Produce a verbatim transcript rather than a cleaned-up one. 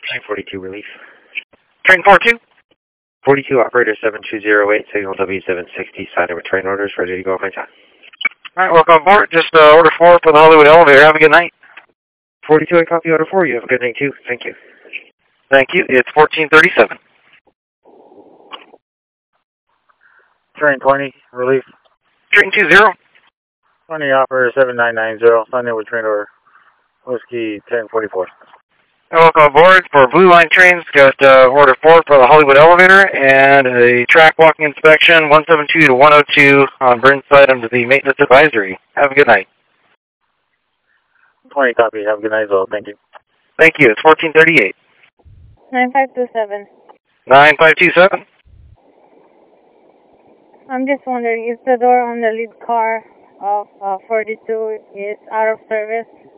Train forty-two, relief. Train forty-two? forty-two, operator seven two zero eight, signal W seven sixty, sign with train orders, ready to go on my time. Alright, welcome aboard. Just uh, order four for the Hollywood elevator. Have a good night. forty-two, I copy order four. You have a good night too. Thank you. Thank you. It's fourteen thirty-seven. Train twenty, relief. Train two zero. twenty, operator seven nine nine zero, sign with train order. Whiskey ten forty-four. Welcome aboard for Blue Line trains. Got uh, order four for the Hollywood elevator and a track walking inspection one seventy-two to one oh two on Burnside under the maintenance advisory. Have a good night. twenty, copy. Have a good night as well. Thank you. Thank you. It's fourteen thirty-eight. nine five two seven. nine five two seven. I'm just wondering, is the door on the lead car of uh, forty-two is out of service?